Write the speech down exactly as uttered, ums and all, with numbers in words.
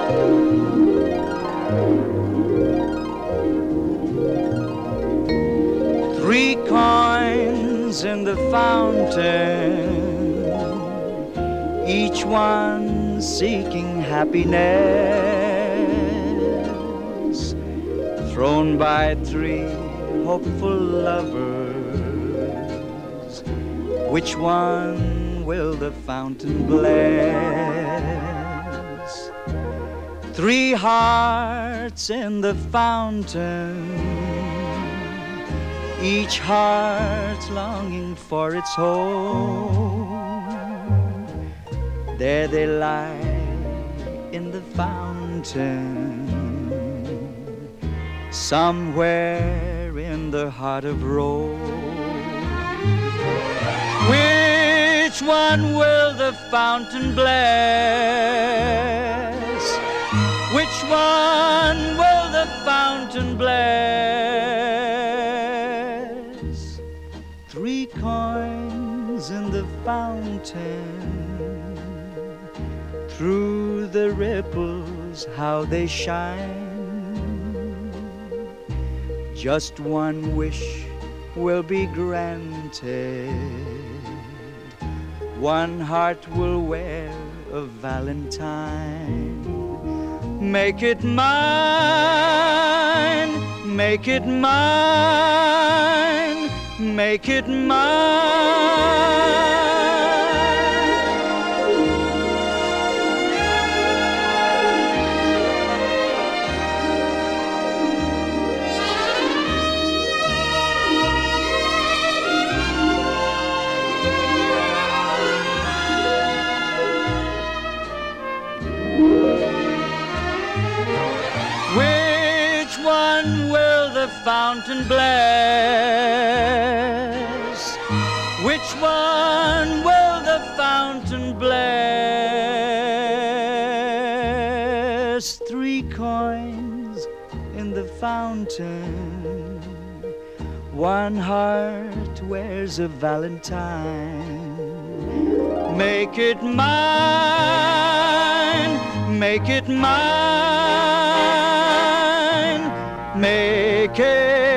Three coins in the fountain, each one seeking happiness, thrown by three hopeful lovers. Which one will the fountain bless? Three hearts in the fountain, each heart longing for its home. There they lie in the fountain, somewhere in the heart of Rome. Which one will the fountain bless? Which one will the fountain bless? Three coins in the fountain, through the ripples how they shine. Just one wish will be granted, one heart will wear a valentine. Make it mine, make it mine, make it mine. Which one will the fountain bless? Which one will the fountain bless? Three coins in the fountain, one heart wears a valentine. Make it mine, make it mine, make it